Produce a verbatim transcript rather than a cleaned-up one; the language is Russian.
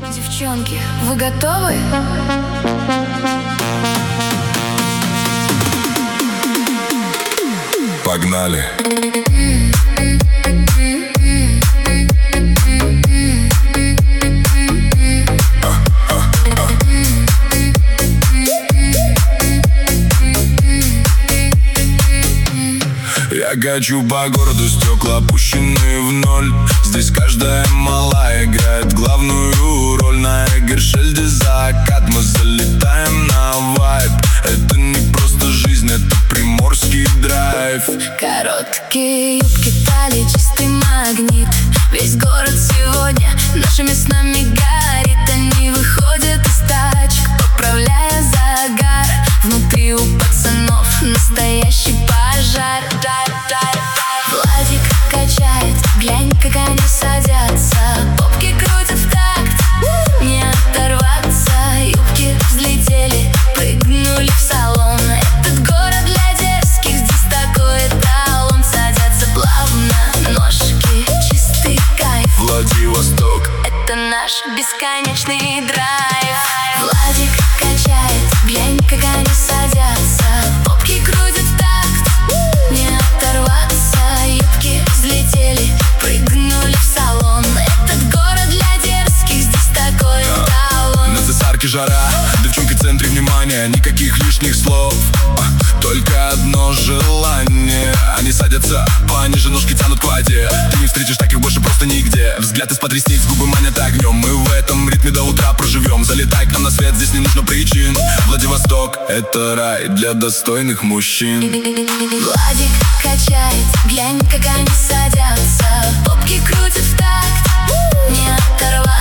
Девчонки, вы готовы? Погнали! Я качу по городу, стекла опущены в ноль. Здесь каждая малая играет главную роль. На Эгершельде закат, мы залетаем на вайб. Это не просто жизнь, это приморский драйв. Короткие юбки, талии, чистый магнит. Весь город сегодня нашими снами горит. Они выходят из тачек, поправляя загар. Внутри у пацанов настоящий пожар. Владик качает, глянь, как они садятся. Попки крутят в такт, не оторваться. Юбки взлетели, прыгнули в салон. Этот город для дерзких, здесь такой эталон. Садятся плавно, ножки, чистый кайф. Владивосток — это наш бесконечный драйв. Владик качает, глянь, как они садятся. Попки крутят в такт, не оторваться. Юбки взлетели, прыгнули в салон. Этот город для дерзких, здесь такой эталон. На цесарке жара, девчонки в центре внимания. Никаких лишних слов, только одно желание. Они садятся пониже, ножки тянут к воде. Ты не встретишь таких больше просто нигде. Взгляд из-под ресниц, губы манят огнем. Мы в этом ритме до утра проживем. Залетай к нам на свет, здесь не нужно причин. Владивосток — это рай для достойных мужчин. Владик качает, глянь, как они садятся. Попки крутят в такт, не оторваться.